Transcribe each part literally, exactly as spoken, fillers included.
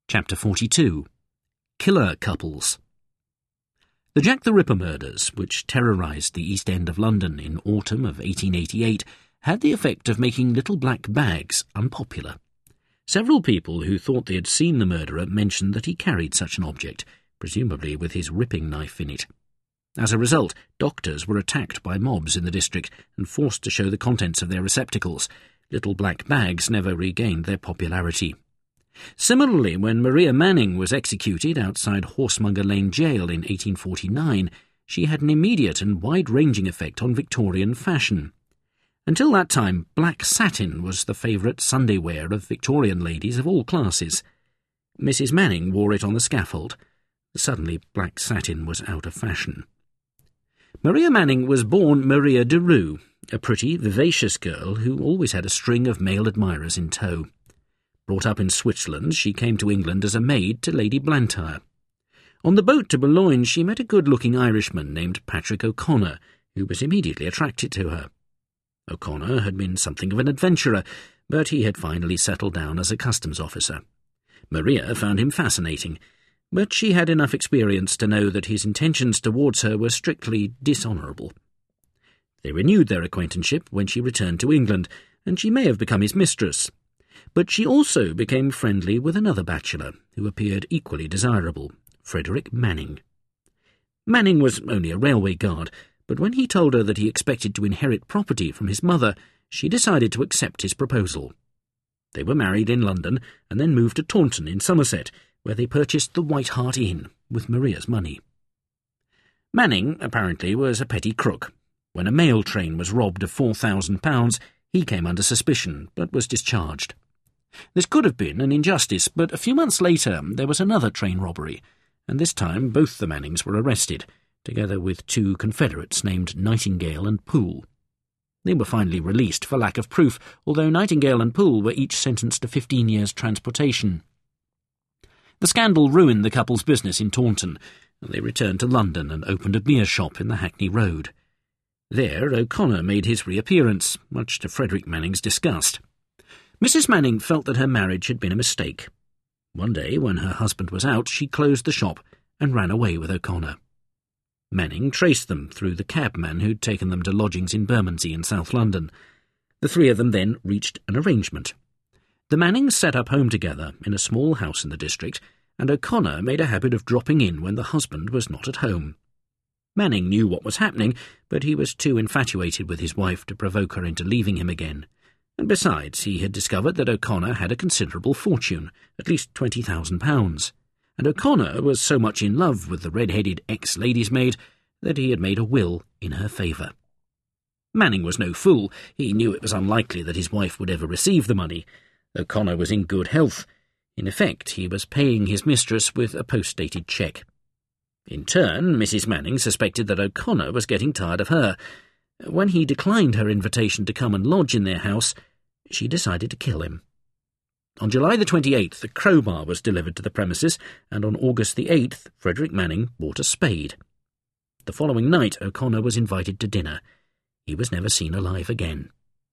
Chapter forty-two. Killer Couples. The Jack the Ripper murders, which terrorised the East End of London in autumn of eighteen eighty-eight, had the effect of making little black bags unpopular. Several people who thought they had seen the murderer mentioned that he carried such an object, presumably with his ripping knife in it. As a result, doctors were attacked by mobs in the district and forced to show the contents of their receptacles. Little black bags never regained their popularity. Similarly, when Maria Manning was executed outside Horsemonger Lane Jail in eighteen forty-nine, she had an immediate and wide-ranging effect on Victorian fashion. Until that time, black satin was the favourite Sunday wear of Victorian ladies of all classes. Missus Manning wore it on the scaffold. Suddenly, black satin was out of fashion. Maria Manning was born Maria de Rue, a pretty, vivacious girl who always had a string of male admirers in tow. Brought up in Switzerland, she came to England as a maid to Lady Blantyre. On the boat to Boulogne, she met a good-looking Irishman named Patrick O'Connor, who was immediately attracted to her. O'Connor had been something of an adventurer, but he had finally settled down as a customs officer. Maria found him fascinating, but she had enough experience to know that his intentions towards her were strictly dishonourable. They renewed their acquaintanceship when she returned to England, and she may have become his mistress. But she also became friendly with another bachelor, who appeared equally desirable, Frederick Manning. Manning was only a railway guard, but when he told her that he expected to inherit property from his mother, she decided to accept his proposal. They were married in London, and then moved to Taunton in Somerset, where they purchased the White Hart Inn, with Maria's money. Manning, apparently, was a petty crook. When a mail train was robbed of four thousand pounds, he came under suspicion, but was discharged. This could have been an injustice, but a few months later there was another train robbery, and this time both the Mannings were arrested, together with two Confederates named Nightingale and Poole. They were finally released for lack of proof, although Nightingale and Poole were each sentenced to fifteen years' transportation. The scandal ruined the couple's business in Taunton, and they returned to London and opened a beer shop in the Hackney Road. There O'Connor made his reappearance, much to Frederick Manning's disgust. Missus Manning felt that her marriage had been a mistake. One day, when her husband was out, she closed the shop and ran away with O'Connor. Manning traced them through the cabman who'd taken them to lodgings in Bermondsey in South London. The three of them then reached an arrangement. The Mannings set up home together in a small house in the district, and O'Connor made a habit of dropping in when the husband was not at home. Manning knew what was happening, but he was too infatuated with his wife to provoke her into leaving him again. And besides, he had discovered that O'Connor had a considerable fortune, at least twenty thousand pounds, and O'Connor was so much in love with the red-headed ex-lady's maid that he had made a will in her favour. Manning was no fool. He knew it was unlikely that his wife would ever receive the money. O'Connor was in good health. In effect, he was paying his mistress with a post-dated cheque. In turn, Missus Manning suspected that O'Connor was getting tired of her. When he declined her invitation to come and lodge in their house, she decided to kill him. On July the twenty-eighth, a crowbar was delivered to the premises, and on August the eighth, Frederick Manning bought a spade. The following night, O'Connor was invited to dinner. He was never seen alive again.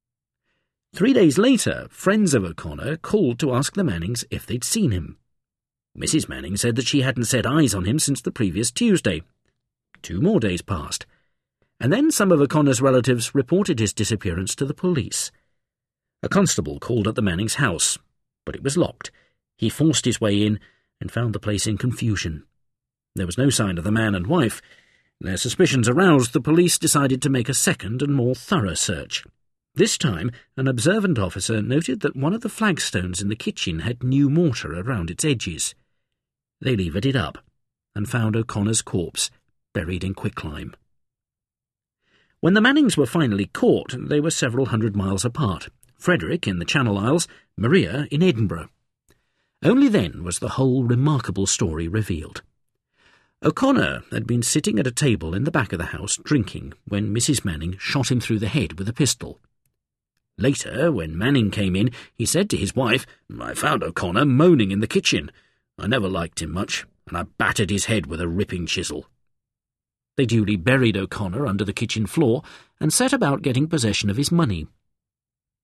Three days later, friends of O'Connor called to ask the Mannings if they'd seen him. Missus Manning said that she hadn't set eyes on him since the previous Tuesday. Two more days passed, and then some of O'Connor's relatives reported his disappearance to the police. A constable called at the Mannings' house, but it was locked. He forced his way in and found the place in confusion. There was no sign of the man and wife. Their suspicions aroused, the police decided to make a second and more thorough search. This time, an observant officer noted that one of the flagstones in the kitchen had new mortar around its edges. They levered it up and found O'Connor's corpse buried in quicklime. When the Mannings were finally caught, they were several hundred miles apart, Frederick in the Channel Isles, Maria in Edinburgh. Only then was the whole remarkable story revealed. O'Connor had been sitting at a table in the back of the house drinking when Missus Manning shot him through the head with a pistol. Later, when Manning came in, he said to his wife, "I found O'Connor moaning in the kitchen. I never liked him much, and I battered his head with a ripping chisel." They duly buried O'Connor under the kitchen floor and set about getting possession of his money.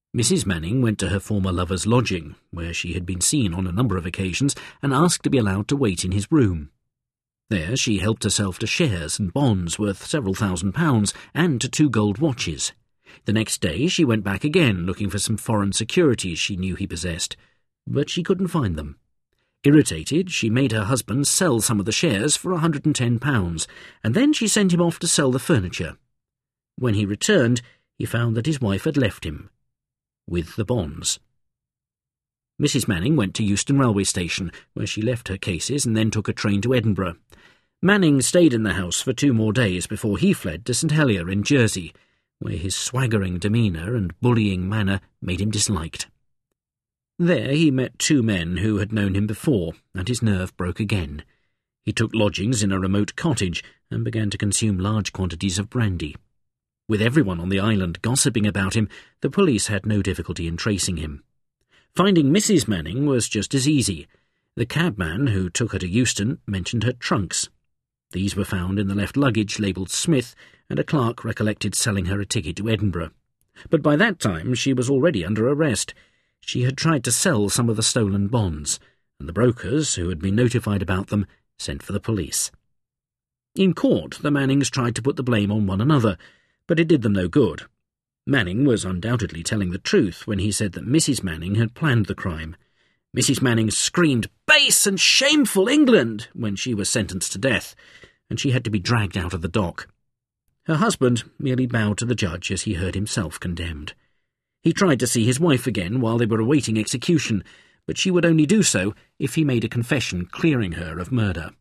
Missus Manning went to her former lover's lodging, where she had been seen on a number of occasions, and asked to be allowed to wait in his room. There she helped herself to shares and bonds worth several thousand pounds, and to two gold watches. The next day she went back again, looking for some foreign securities she knew he possessed, but she couldn't find them. Irritated, she made her husband sell some of the shares for a hundred and ten pounds, and then she sent him off to sell the furniture. When he returned, he found that his wife had left him, with the bonds. Missus Manning went to Euston railway station, where she left her cases and then took a train to Edinburgh. Manning stayed in the house for two more days before he fled to St Helier in Jersey, where his swaggering demeanour and bullying manner made him disliked. There he met two men who had known him before, and his nerve broke again. He took lodgings in a remote cottage and began to consume large quantities of brandy. With everyone on the island gossiping about him, the police had no difficulty in tracing him. Finding Missus Manning was just as easy. The cabman who took her to Euston mentioned her trunks. These were found in the left luggage labelled Smith, and a clerk recollected selling her a ticket to Edinburgh. But by that time she was already under arrest. She had tried to sell some of the stolen bonds, and the brokers, who had been notified about them, sent for the police. In court, the Mannings tried to put the blame on one another, but it did them no good. Manning was undoubtedly telling the truth when he said that Missus Manning had planned the crime. Missus Manning screamed, "Base and shameful England!" when she was sentenced to death, and she had to be dragged out of the dock. Her husband merely bowed to the judge as he heard himself condemned. He tried to see his wife again while they were awaiting execution, but she would only do so if he made a confession clearing her of murder.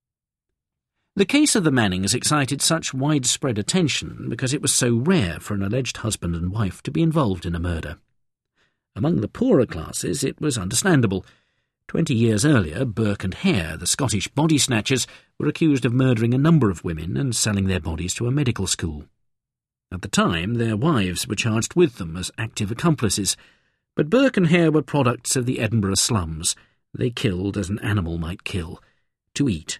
The case of the Mannings excited such widespread attention because it was so rare for an alleged husband and wife to be involved in a murder. Among the poorer classes it was understandable. Twenty years earlier, Burke and Hare, the Scottish body snatchers, were accused of murdering a number of women and selling their bodies to a medical school. At the time, their wives were charged with them as active accomplices, but Burke and Hare were products of the Edinburgh slums. They killed as an animal might kill, to eat.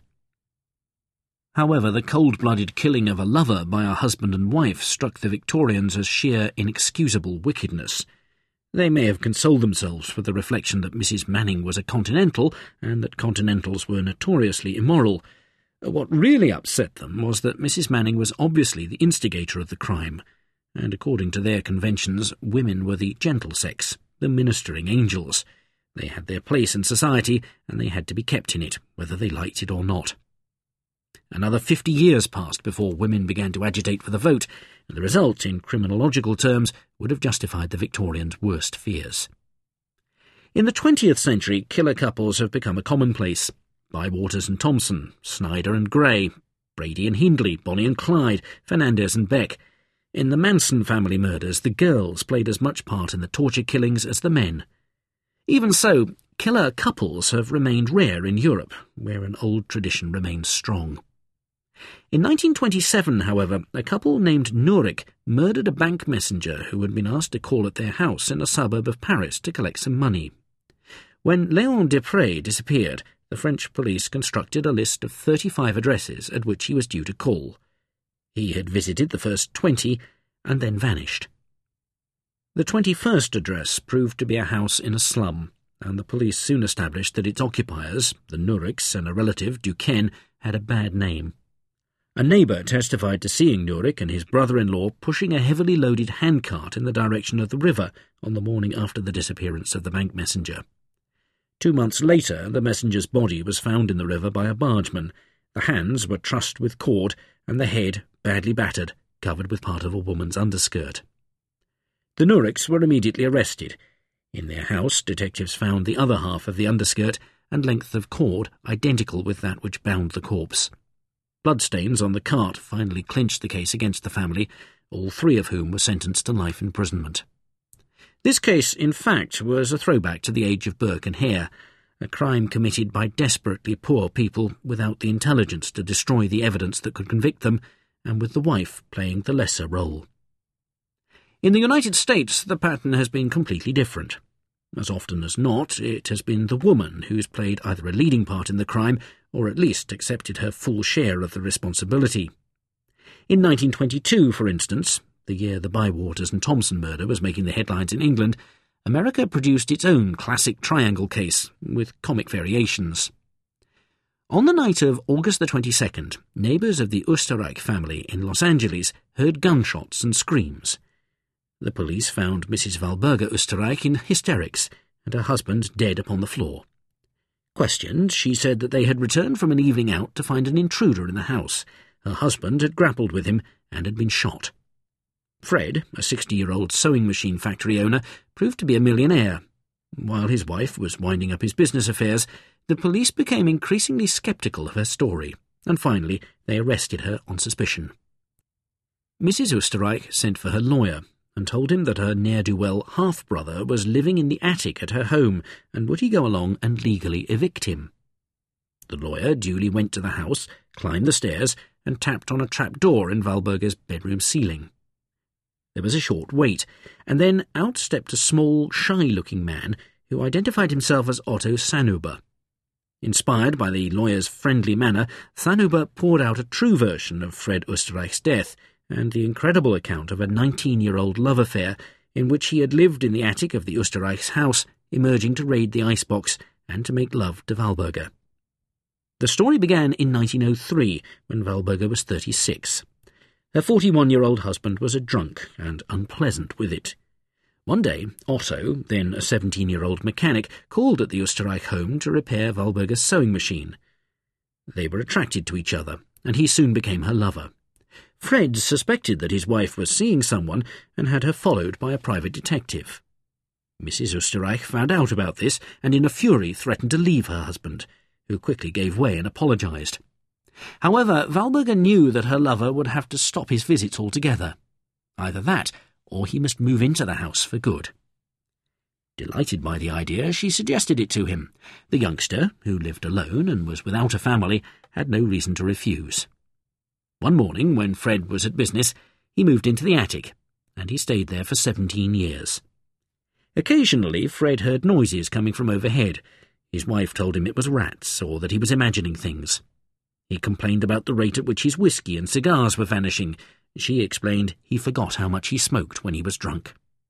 However, the cold-blooded killing of a lover by a husband and wife struck the Victorians as sheer inexcusable wickedness. They may have consoled themselves with the reflection that Missus Manning was a continental, and that continentals were notoriously immoral. What really upset them was that Missus Manning was obviously the instigator of the crime, and according to their conventions, women were the gentle sex, the ministering angels. They had their place in society, and they had to be kept in it, whether they liked it or not. Another fifty years passed before women began to agitate for the vote, and the result, in criminological terms, would have justified the Victorians' worst fears. In the twentieth century, killer couples have become a commonplace. Bywaters and Thompson, Snyder and Gray, Brady and Hindley, Bonnie and Clyde, Fernandez and Beck. In the Manson family murders, the girls played as much part in the torture killings as the men. Even so, killer couples have remained rare in Europe, where an old tradition remains strong. In nineteen twenty-seven, however, a couple named Nourick murdered a bank messenger who had been asked to call at their house in a suburb of Paris to collect some money. When Léon Desprez disappeared, the French police constructed a list of thirty-five addresses at which he was due to call. He had visited the first twenty and then vanished. The twenty-first address proved to be a house in a slum, and the police soon established that its occupiers, the Nouricks and a relative, Duquesne, had a bad name. A neighbour testified to seeing Nourick and his brother-in-law pushing a heavily loaded handcart in the direction of the river on the morning after the disappearance of the bank messenger. Two months later, the messenger's body was found in the river by a bargeman. The hands were trussed with cord, and the head, badly battered, covered with part of a woman's underskirt. The Nouricks were immediately arrested. In their house, detectives found the other half of the underskirt and length of cord identical with that which bound the corpse. Bloodstains on the cart finally clinched the case against the family, all three of whom were sentenced to life imprisonment. This case, in fact, was a throwback to the age of Burke and Hare, a crime committed by desperately poor people without the intelligence to destroy the evidence that could convict them, and with the wife playing the lesser role. In the United States, the pattern has been completely different. As often as not, it has been the woman who's played either a leading part in the crime or at least accepted her full share of the responsibility. In nineteen twenty-two, for instance, the year the Bywaters and Thompson murder was making the headlines in England, America produced its own classic triangle case, with comic variations. On the night of August the twenty-second, neighbours of the Oostenrijk family in Los Angeles heard gunshots and screams. The police found Missus Valberga Oostenrijk in hysterics, and her husband dead upon the floor. Questioned, she said that they had returned from an evening out to find an intruder in the house. Her husband had grappled with him and had been shot. Fred, a sixty-year-old sewing machine factory owner, proved to be a millionaire. While his wife was winding up his business affairs, the police became increasingly sceptical of her story, and finally they arrested her on suspicion. Missus Oostenrijk sent for her lawyer and told him that her ne'er-do-well half-brother was living in the attic at her home, and would he go along and legally evict him? The lawyer duly went to the house, climbed the stairs, and tapped on a trapdoor in Valberga's bedroom ceiling. There was a short wait, and then out stepped a small, shy-looking man who identified himself as Otto Sandhuber. Inspired by the lawyer's friendly manner, Sandhuber poured out a true version of Fred Oostenrijk's death, and the incredible account of a nineteen-year-old love affair in which he had lived in the attic of the Oostenrijk's house, emerging to raid the icebox and to make love to Valberga. The story began in nineteen oh three, when Valberga was thirty-six. Her forty-one-year-old husband was a drunk and unpleasant with it. One day, Otto, then a seventeen-year-old mechanic, called at the Oostenrijk home to repair Valberga's sewing machine. They were attracted to each other, and he soon became her lover. Fred suspected that his wife was seeing someone and had her followed by a private detective. Missus Oostenrijk found out about this and in a fury threatened to leave her husband, who quickly gave way and apologised. However, Valberga knew that her lover would have to stop his visits altogether. Either that, or he must move into the house for good. Delighted by the idea, she suggested it to him. The youngster, who lived alone and was without a family, had no reason to refuse. One morning, when Fred was at business, he moved into the attic, and he stayed there for seventeen years. Occasionally, Fred heard noises coming from overhead. His wife told him it was rats, or that he was imagining things. He complained about the rate at which his whiskey and cigars were vanishing. She explained he forgot how much he smoked when he was drunk.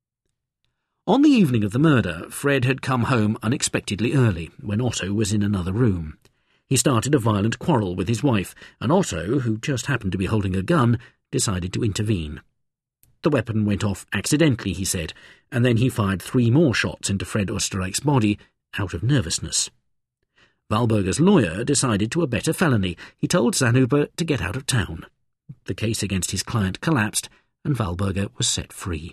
On the evening of the murder, Fred had come home unexpectedly early, when Otto was in another room. He started a violent quarrel with his wife, and Otto, who just happened to be holding a gun, decided to intervene. The weapon went off accidentally, he said, and then he fired three more shots into Fred Oostenrijk's body, out of nervousness. Valberga's lawyer decided to abet a felony. He told Sandhuber to get out of town. The case against his client collapsed, and Valberga was set free.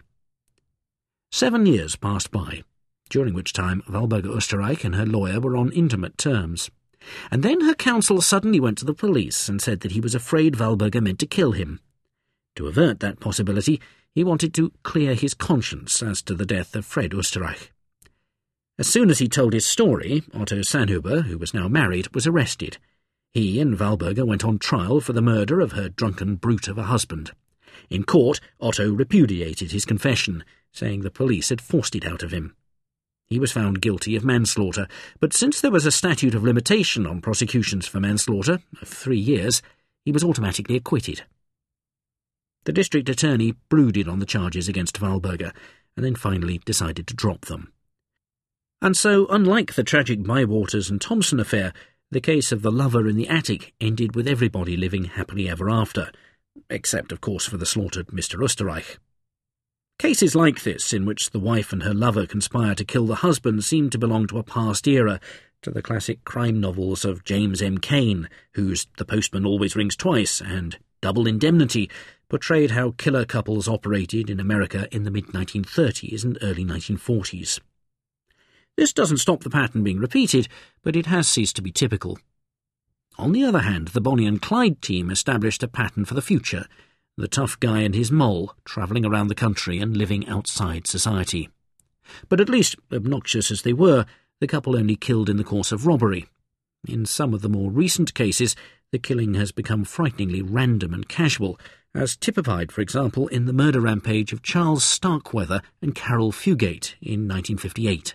Seven years passed by, during which time Valberga Oostenrijk and her lawyer were on intimate terms. And then her counsel suddenly went to the police and said that he was afraid Valberga meant to kill him. To avert that possibility, he wanted to clear his conscience as to the death of Fred Oostenrijk. As soon as he told his story, Otto Sandhuber, who was now married, was arrested. He and Valberga went on trial for the murder of her drunken brute of a husband. In court, Otto repudiated his confession, saying the police had forced it out of him. He was found guilty of manslaughter, but since there was a statute of limitation on prosecutions for manslaughter, of three years, he was automatically acquitted. The district attorney brooded on the charges against Valberga, and then finally decided to drop them. And so, unlike the tragic Bywaters and Thompson affair, the case of the lover in the attic ended with everybody living happily ever after, except, of course, for the slaughtered Mister Oostenrijk. Cases like this, in which the wife and her lover conspire to kill the husband, seem to belong to a past era, to the classic crime novels of James M. Cain, whose The Postman Always Rings Twice and Double Indemnity portrayed how killer couples operated in America in the mid nineteen thirties and early nineteen forties. This doesn't stop the pattern being repeated, but it has ceased to be typical. On the other hand, the Bonnie and Clyde team established a pattern for the future, the tough guy and his mole travelling around the country and living outside society. But at least, obnoxious as they were, the couple only killed in the course of robbery. In some of the more recent cases, the killing has become frighteningly random and casual, as typified, for example, in the murder rampage of Charles Starkweather and Carol Fugate in nineteen fifty-eight.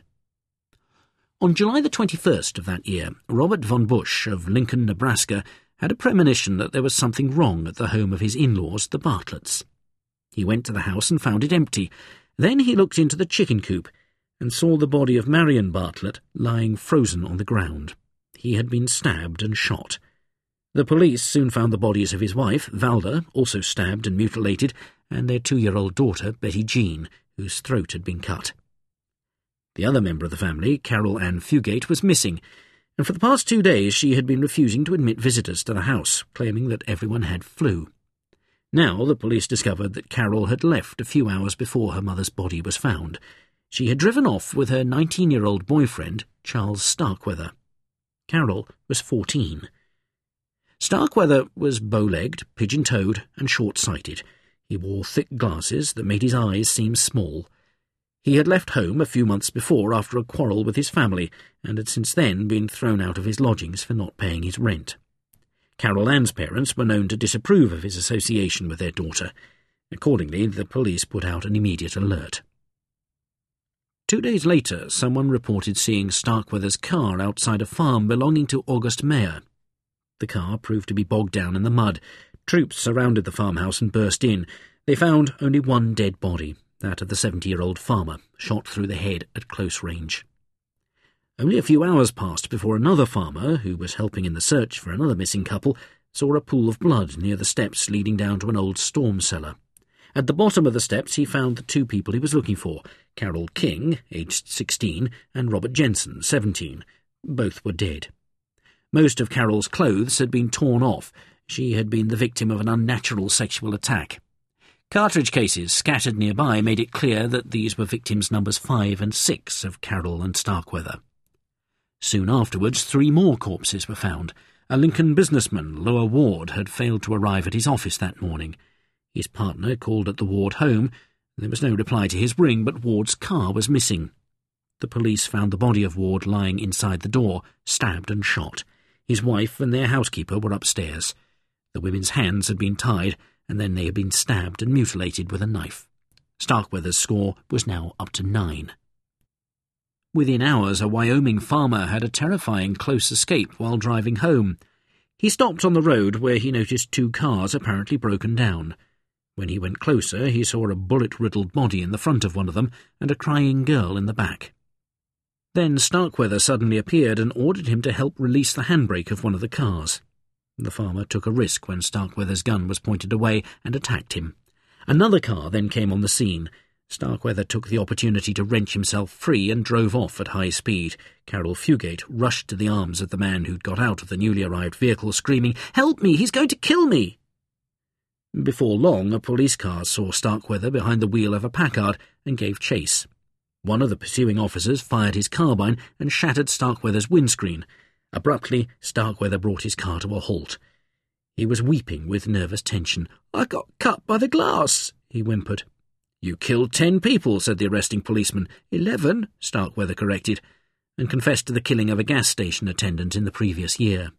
On July the twenty-first of that year, Robert Von Bush of Lincoln, Nebraska, had a premonition that there was something wrong at the home of his in-laws, the Bartletts. He went to the house and found it empty. Then he looked into the chicken coop and saw the body of Marion Bartlett lying frozen on the ground. He had been stabbed and shot. The police soon found the bodies of his wife, Valda, also stabbed and mutilated, and their two-year-old daughter, Betty Jean, whose throat had been cut. The other member of the family, Carol Ann Fugate, was missing, and for the past two days she had been refusing to admit visitors to the house, claiming that everyone had flu. Now the police discovered that Carol had left a few hours before her mother's body was found. She had driven off with her nineteen-year-old boyfriend, Charles Starkweather. Carol was fourteen. Starkweather was bow-legged, pigeon-toed, and short-sighted. He wore thick glasses that made his eyes seem small. He had left home a few months before after a quarrel with his family, and had since then been thrown out of his lodgings for not paying his rent. Carol Ann's parents were known to disapprove of his association with their daughter. Accordingly, the police put out an immediate alert. Two days later, someone reported seeing Starkweather's car outside a farm belonging to August Mayer. The car proved to be bogged down in the mud. Troops surrounded the farmhouse and burst in. They found only one dead body, that of the seventy-year-old farmer, shot through the head at close range. Only a few hours passed before another farmer, who was helping in the search for another missing couple, saw a pool of blood near the steps leading down to an old storm cellar. At the bottom of the steps he found the two people he was looking for, Carol King, aged sixteen, and Robert Jensen, seventeen. Both were dead. Most of Carol's clothes had been torn off. She had been the victim of an unnatural sexual attack. Cartridge cases scattered nearby made it clear that these were victims numbers five and six of Carol and Starkweather. Soon afterwards, three more corpses were found. A Lincoln businessman, Lower Ward, had failed to arrive at his office that morning. His partner called at the Ward home. There was no reply to his ring, but Ward's car was missing. The police found the body of Ward lying inside the door, stabbed and shot. His wife and their housekeeper were upstairs. The women's hands had been tied, and then they had been stabbed and mutilated with a knife. Starkweather's score was now up to nine. Within hours, a Wyoming farmer had a terrifying close escape while driving home. He stopped on the road where he noticed two cars apparently broken down. When he went closer, he saw a bullet-riddled body in the front of one of them and a crying girl in the back. Then Starkweather suddenly appeared and ordered him to help release the handbrake of one of the cars. The farmer took a risk when Starkweather's gun was pointed away and attacked him. Another car then came on the scene. Starkweather took the opportunity to wrench himself free and drove off at high speed. Carol Fugate rushed to the arms of the man who'd got out of the newly arrived vehicle, screaming, "Help me! He's going to kill me!" Before long, a police car saw Starkweather behind the wheel of a Packard and gave chase. One of the pursuing officers fired his carbine and shattered Starkweather's windscreen. Abruptly, Starkweather brought his car to a halt. He was weeping with nervous tension. "I got cut by the glass," he whimpered. "You killed ten people," said the arresting policeman. Eleven, Starkweather corrected, and confessed to the killing of a gas station attendant in the previous year.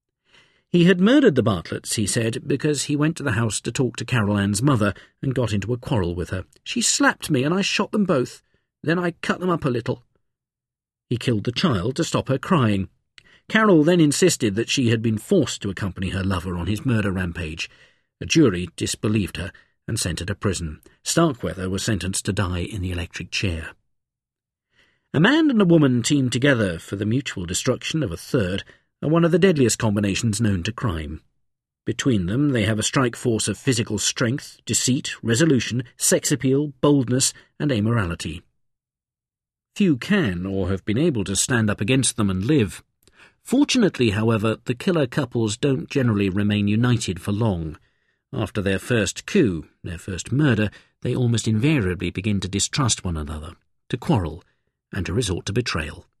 He had murdered the Bartletts, he said, because he went to the house to talk to Carol Ann's mother and got into a quarrel with her. "She slapped me and I shot them both. Then I cut them up a little." He killed the child to stop her crying. Carol then insisted that she had been forced to accompany her lover on his murder rampage. A jury disbelieved her and sent her to prison. Starkweather was sentenced to die in the electric chair. A man and a woman teamed together for the mutual destruction of a third are one of the deadliest combinations known to crime. Between them they have a strike force of physical strength, deceit, resolution, sex appeal, boldness, and amorality. Few can or have been able to stand up against them and live. Fortunately, however, the killer couples don't generally remain united for long. After their first coup, their first murder, they almost invariably begin to distrust one another, to quarrel, and to resort to betrayal.